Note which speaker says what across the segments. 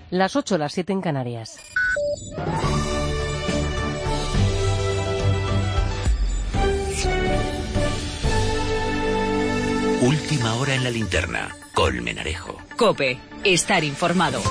Speaker 1: Las 8, las 7 en Canarias.
Speaker 2: Última hora en la linterna. Colmenarejo.
Speaker 3: COPE. Estar informado.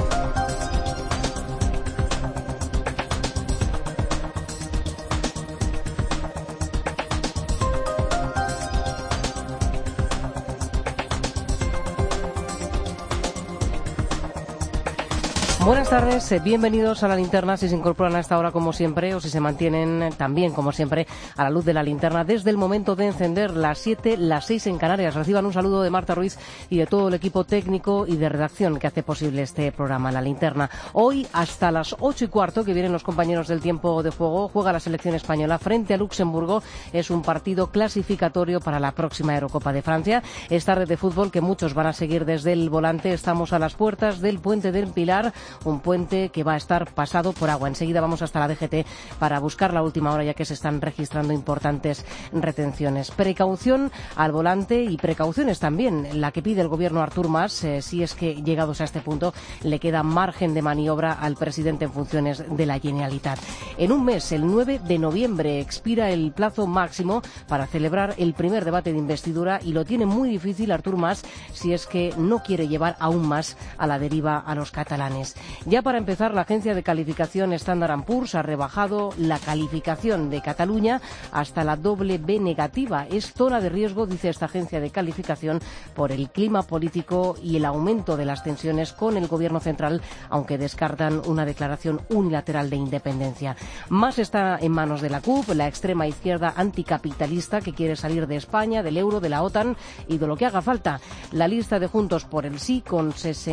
Speaker 1: Buenas tardes, bienvenidos a la linterna. Si se incorporan a esta hora como siempre o si se mantienen también como siempre a la luz de la linterna desde el momento de encender, las 7, las 6 en Canarias. Reciban un saludo de Marta Ruiz y de todo el equipo técnico y de redacción que hace posible este programa, La Linterna. Hoy hasta las 8:15, que vienen los compañeros del tiempo de juego, juega la selección española frente a Luxemburgo. Es un partido clasificatorio para la próxima Eurocopa de Francia. Es tarde de fútbol que muchos van a seguir desde el volante. Estamos a las puertas del Puente del Pilar, un puente que va a estar pasado por agua. Enseguida vamos hasta la DGT para buscar la última hora, ya que se están registrando importantes retenciones. Precaución al volante y precauciones también la que pide el gobierno Artur Mas, si es que llegados a este punto le queda margen de maniobra al presidente en funciones de la Generalitat. En un mes, el 9 de noviembre, expira el plazo máximo para celebrar el primer debate de investidura y lo tiene muy difícil Artur Mas si es que no quiere llevar aún más a la deriva a los catalanes. Ya para empezar, la agencia de calificación Standard & Poor's ha rebajado la calificación de Cataluña hasta la B negativa. Es zona de riesgo, dice esta agencia de calificación, por el clima político y el aumento de las tensiones con el gobierno central, aunque descartan una declaración unilateral de independencia. Más está en manos de la CUP, la extrema izquierda anticapitalista que quiere salir de España, del euro, de la OTAN y de lo que haga falta. La lista de Juntos por el Sí, con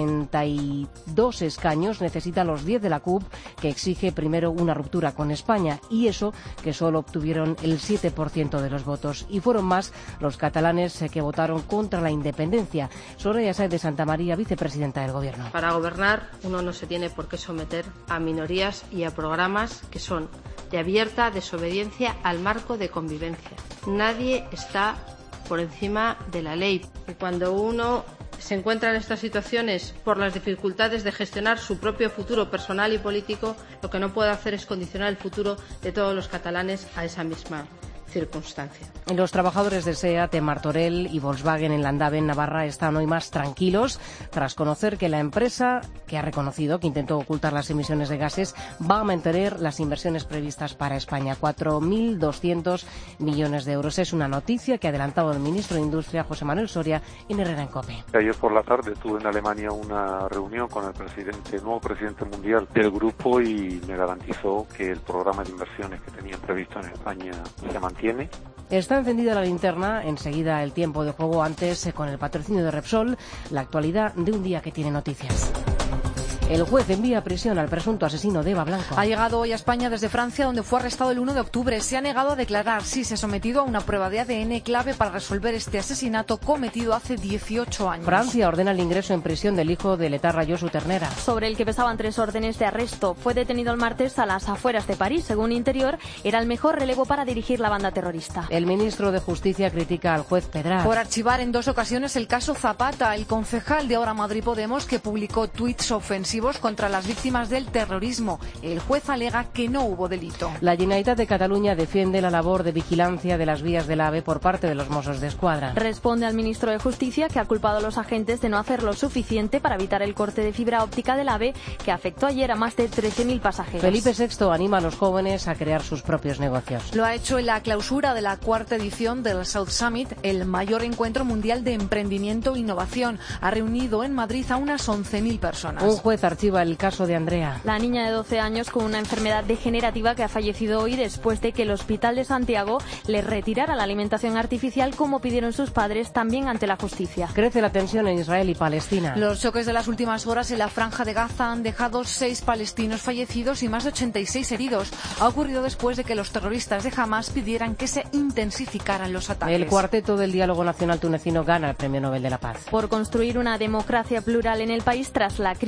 Speaker 1: 62 escaños, necesita los 10 de la CUP, que exige primero una ruptura con España, y eso que solo obtuvieron el 7% de los votos. Y fueron más los catalanes que votaron contra la independencia. Soraya Sáez de Santamaría, vicepresidenta del Gobierno.
Speaker 4: Para gobernar uno no se tiene por qué someter a minorías y a programas que son de abierta desobediencia al marco de convivencia. Nadie está por encima de la ley. Y cuando uno se encuentra en estas situaciones por las dificultades de gestionar su propio futuro personal y político, lo que no puede hacer es condicionar el futuro de todos los catalanes a esa misma circunstancia.
Speaker 1: Los trabajadores de SEAT en Martorell y Volkswagen en Landave, en Navarra, están hoy más tranquilos tras conocer que la empresa, que ha reconocido que intentó ocultar las emisiones de gases, va a mantener las inversiones previstas para España, 4.200 millones de euros. Es una noticia que ha adelantado el ministro de Industria, José Manuel Soria, en Herrera en COPE.
Speaker 5: Ayer por la tarde tuve en Alemania una reunión con el nuevo presidente mundial del grupo, y me garantizó que el programa de inversiones que tenían previsto en España se mantiene.
Speaker 1: Está encendida la linterna, enseguida el tiempo de juego, antes con el patrocinio de Repsol, la actualidad de un día que tiene noticias. El juez envía a prisión al presunto asesino de Eva Blanco.
Speaker 6: Ha llegado hoy a España desde Francia, donde fue arrestado el 1 de octubre. Se ha negado a declarar. Sí, se ha sometido a una prueba de ADN clave para resolver este asesinato cometido hace 18 años.
Speaker 1: Francia ordena el ingreso en prisión del hijo de Letarra, Josu Ternera.
Speaker 7: Sobre el que pesaban 3 órdenes de arresto. Fue detenido el martes a las afueras de París. Según Interior, era el mejor relevo para dirigir la banda terrorista.
Speaker 1: El ministro de Justicia critica al juez Pedraz
Speaker 6: por archivar en 2 ocasiones el caso Zapata, el concejal de Ahora Madrid Podemos, que publicó tuits ofensivos contra las víctimas del terrorismo. El juez alega que no hubo delito.
Speaker 1: La Generalitat de Cataluña defiende la labor de vigilancia de las vías del AVE por parte de los Mossos d'Esquadra.
Speaker 7: Responde al ministro de Justicia, que ha culpado a los agentes de no hacer lo suficiente para evitar el corte de fibra óptica del AVE, que afectó ayer a más de 13.000 pasajeros.
Speaker 1: Felipe VI anima a los jóvenes a crear sus propios negocios.
Speaker 6: Lo ha hecho en la clausura de la 4ª edición del South Summit, el mayor encuentro mundial de emprendimiento e innovación. Ha reunido en Madrid a unas 11.000 personas.
Speaker 1: Un juez archiva el caso de Andrea.
Speaker 7: La niña de 12 años con una enfermedad degenerativa que ha fallecido hoy después de que el Hospital de Santiago le retirara la alimentación artificial, como pidieron sus padres, también ante la justicia.
Speaker 1: Crece la tensión en Israel y Palestina.
Speaker 6: Los choques de las últimas horas en la Franja de Gaza han dejado 6 palestinos fallecidos y más de 86 heridos. Ha ocurrido después de que los terroristas de Hamas pidieran que se intensificaran los ataques.
Speaker 1: El cuarteto del Diálogo Nacional Tunecino gana el Premio Nobel de la Paz.
Speaker 7: Por construir una democracia plural en el país tras la crisis política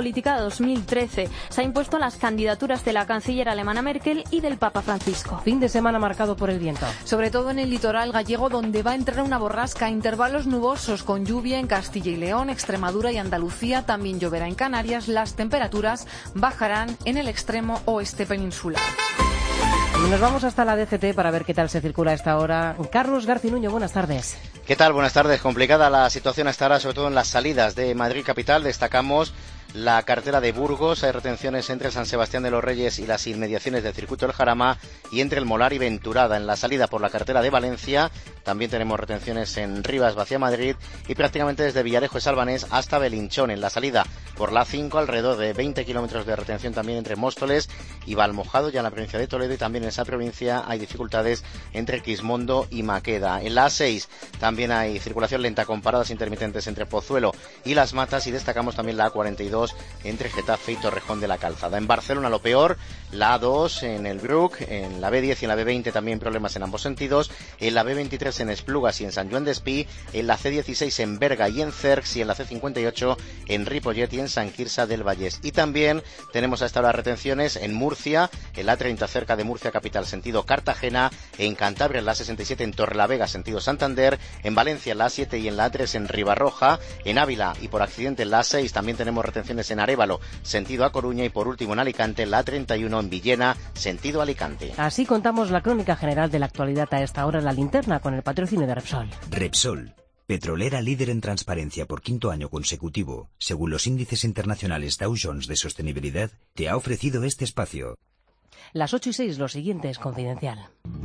Speaker 7: Política 2013. Se ha impuesto las candidaturas de la canciller alemana Merkel y del Papa Francisco.
Speaker 1: Fin de semana marcado por el viento.
Speaker 6: Sobre todo en el litoral gallego, donde va a entrar una borrasca a intervalos nubosos con lluvia en Castilla y León, Extremadura y Andalucía. También lloverá en Canarias. Las temperaturas bajarán en el extremo oeste peninsular.
Speaker 1: Nos vamos hasta la DGT para ver qué tal se circula a esta hora. Carlos Garcinuño, buenas tardes.
Speaker 8: ¿Qué tal? Buenas tardes. Complicada la situación hasta ahora, sobre todo en las salidas de Madrid capital. Destacamos la carretera de Burgos. Hay retenciones entre San Sebastián de los Reyes y las inmediaciones del Circuito del Jarama y entre el Molar y Venturada. En la salida por la carretera de Valencia también tenemos retenciones en Rivas hacia Madrid y prácticamente desde Villarejo de Salvanés hasta Belinchón. En la salida por la 5 alrededor de 20 kilómetros de retención también entre Móstoles y Valmojado, ya en la provincia de Toledo, y también en esa provincia hay dificultades entre Quismondo y Maqueda. En la A6 también hay circulación lenta con paradas intermitentes entre Pozuelo y Las Matas, y destacamos también la A42 entre Getafe y Torrejón de la Calzada. En Barcelona lo peor, la A2 en el Bruc, en la B10 y en la B20 también problemas en ambos sentidos, en la B23 en Esplugas y en Sant Joan d'Espí, en la C16 en Berga y en Cercs, y en la C58 en Ripollet y en Sant Quirze del Vallès. Y también tenemos a esta hora retenciones en Murcia, en la A30 cerca de Murcia capital sentido Cartagena, en Cantabria en la A67 en Torrelavega sentido Santander, en Valencia en la A7 y en la A3 en Ribarroja, en Ávila y por accidente en la A6 también tenemos retenciones en Arévalo sentido A Coruña, y por último en Alicante en la A31 en Villena sentido Alicante.
Speaker 1: Así contamos la crónica general de la actualidad a esta hora en la linterna con el patrocinio de Repsol.
Speaker 2: Repsol, petrolera líder en transparencia por quinto año consecutivo, según los índices internacionales Dow Jones de sostenibilidad, te ha ofrecido este espacio.
Speaker 1: Las 8:06, lo siguiente es confidencial.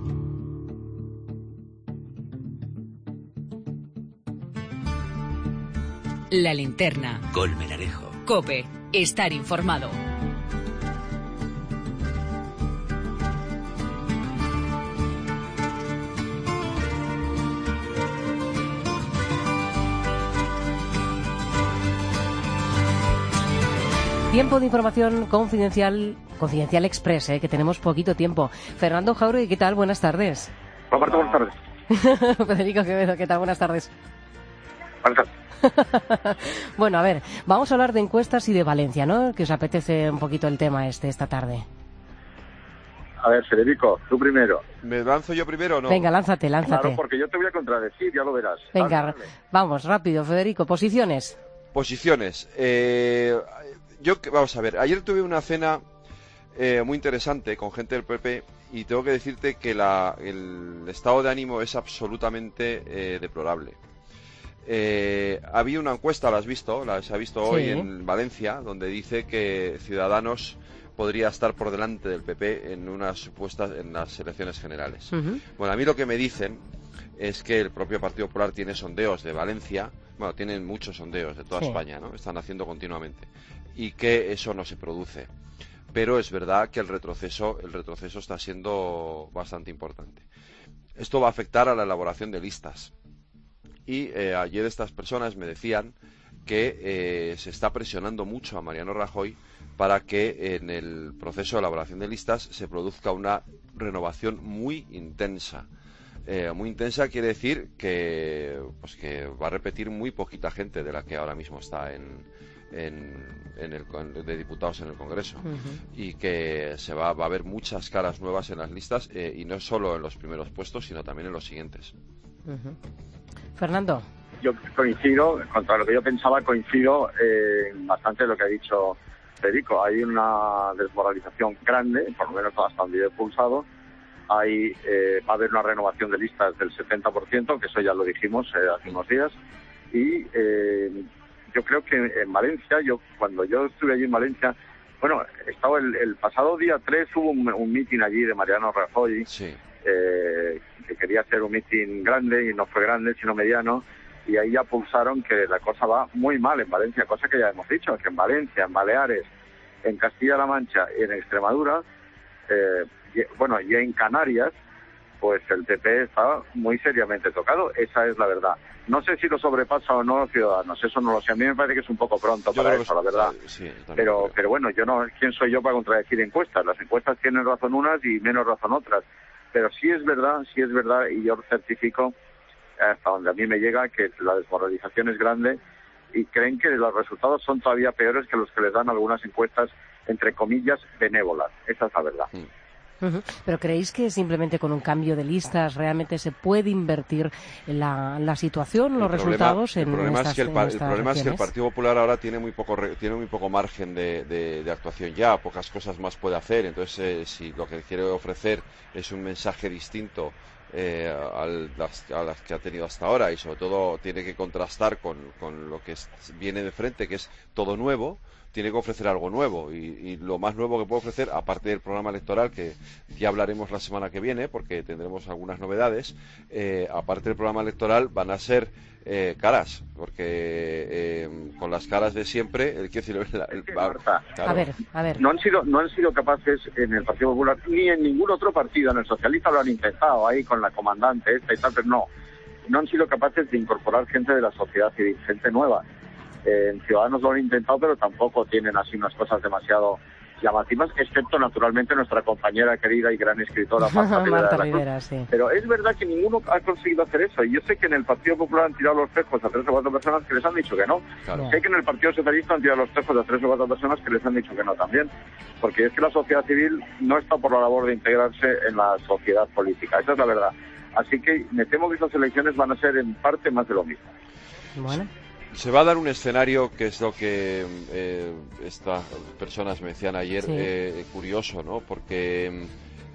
Speaker 3: La linterna.
Speaker 2: Con Menarejo.
Speaker 3: COPE. Estar informado.
Speaker 1: Tiempo de información confidencial express, que tenemos poquito tiempo. Fernando Jauregui, ¿qué tal? Buenas tardes.
Speaker 5: Roberto, buenas tardes.
Speaker 1: Federico Quevedo, ¿qué tal? Buenas tardes.
Speaker 5: Buenas tardes.
Speaker 1: Bueno, a ver, vamos a hablar de encuestas y de Valencia, ¿no? Que os apetece un poquito el tema esta tarde.
Speaker 5: A ver, Federico, tú primero.
Speaker 9: ¿Me lanzo yo primero o no?
Speaker 1: Venga, lánzate.
Speaker 5: Claro, porque yo te voy a contradecir, ya lo verás.
Speaker 1: Venga,
Speaker 5: dale.
Speaker 1: Vamos, rápido, Federico. Posiciones.
Speaker 9: Vamos a ver, ayer tuve una cena muy interesante con gente del PP y tengo que decirte que el estado de ánimo es absolutamente deplorable. Había una encuesta, se ha visto hoy en Valencia, donde dice que Ciudadanos podría estar por delante del PP en las elecciones generales. Uh-huh. Bueno, a mí lo que me dicen es que el propio Partido Popular tiene sondeos de Valencia, bueno, tienen muchos sondeos de toda España, ¿no? Están haciendo continuamente, y que eso no se produce. Pero es verdad que el retroceso está siendo bastante importante. Esto va a afectar a la elaboración de listas. Y ayer estas personas me decían que se está presionando mucho a Mariano Rajoy para que en el proceso de elaboración de listas se produzca una renovación muy intensa. Muy intensa quiere decir que va a repetir muy poquita gente de la que ahora mismo está de diputados en el Congreso. Uh-huh. Y que va a haber muchas caras nuevas en las listas, y no solo en los primeros puestos, sino también en los siguientes.
Speaker 1: Uh-huh. Fernando.
Speaker 5: Yo coincido, contra lo que yo pensaba, bastante lo que ha dicho Federico. Hay una desmoralización grande, por lo menos hasta donde yo he pulsado. Va a haber una renovación de listas del 70%, que eso ya lo dijimos hace unos días. Y yo creo que en Valencia, cuando yo estuve allí en Valencia, bueno, estaba el pasado día 3 hubo un mitin allí de Mariano Rajoy. Sí. Que quería hacer un mitin grande y no fue grande sino mediano, y ahí ya pulsaron que la cosa va muy mal en Valencia, cosa que ya hemos dicho, que en Valencia, en Baleares, en Castilla-La Mancha y en Extremadura, y en Canarias, pues el PP está muy seriamente tocado. Esa es la verdad. No sé si lo sobrepasa o no Ciudadanos, eso no lo sé. A mí me parece que es un poco pronto para eso, la verdad. Sí, pero bueno, ¿quién soy yo para contradecir encuestas? Las encuestas tienen razón unas y menos razón otras. Pero sí es verdad, y yo certifico hasta donde a mí me llega que la desmoralización es grande y creen que los resultados son todavía peores que los que les dan algunas encuestas, entre comillas, benévolas. Esa es la verdad.
Speaker 1: ¿Pero creéis que simplemente con un cambio de listas realmente se puede invertir la situación, los resultados en estas elecciones?
Speaker 9: El problema es que el Partido Popular ahora tiene muy poco margen de actuación ya, pocas cosas más puede hacer. Entonces, si lo que quiere ofrecer es un mensaje distinto a las que ha tenido hasta ahora, y sobre todo tiene que contrastar con lo que viene de frente, que es todo nuevo, tiene que ofrecer algo nuevo, y lo más nuevo que puede ofrecer, aparte del programa electoral, que ya hablaremos la semana que viene porque tendremos algunas novedades, aparte del programa electoral van a ser caras, porque con las caras de siempre,
Speaker 1: A ver.
Speaker 5: No han sido capaces en el Partido Popular ni en ningún otro partido. En el socialista lo han intentado ahí con la comandante esta y tal, pero no han sido capaces de incorporar gente de la sociedad civil, gente nueva. En Ciudadanos lo han intentado, pero tampoco tienen así unas cosas demasiado llamativas, excepto naturalmente nuestra compañera querida y gran escritora Marta Rivera, sí. Pero es verdad que ninguno ha conseguido hacer eso, y yo sé que en el Partido Popular han tirado los tejos a 3 o 4 personas que les han dicho que no. Claro. Sé que en el Partido Socialista han tirado los tejos a 3 o 4 personas que les han dicho que no también, porque es que la sociedad civil no está por la labor de integrarse en la sociedad política, esa es la verdad. Así que me temo que estas elecciones van a ser en parte más de lo mismo.
Speaker 1: Bueno.
Speaker 9: Se va a dar un escenario que es lo que estas personas me decían ayer, sí. Curioso, ¿no? Porque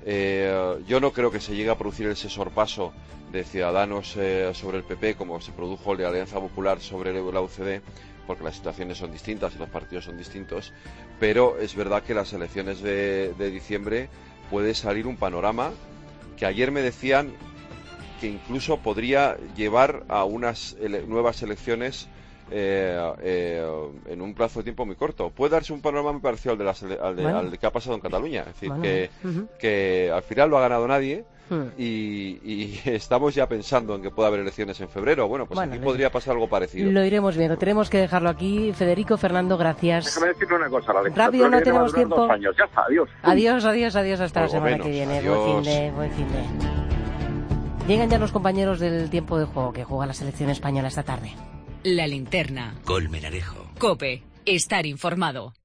Speaker 9: yo no creo que se llegue a producir ese sorpaso de Ciudadanos sobre el PP como se produjo de Alianza Popular sobre la UCD, porque las situaciones son distintas y los partidos son distintos, pero es verdad que las elecciones de diciembre puede salir un panorama que ayer me decían que incluso podría llevar a unas nuevas elecciones en un plazo de tiempo muy corto. Puede darse un panorama muy parecido al que ha pasado en Cataluña, es decir, que al final lo ha ganado nadie, y estamos ya pensando en que pueda haber elecciones en febrero. Bueno, pues aquí podría pasar algo parecido.
Speaker 1: Lo iremos viendo, tenemos que dejarlo aquí. Federico, Fernando, gracias.
Speaker 5: Déjame decirle una cosa,
Speaker 1: rápido, no tenemos tiempo.
Speaker 5: Ya está, adiós.
Speaker 1: Adiós, hasta la semana que viene. Buen fin de. Llegan ya los compañeros del tiempo de juego que juega la selección española esta tarde.
Speaker 3: La linterna.
Speaker 2: Colmenarejo.
Speaker 3: COPE. Estar informado.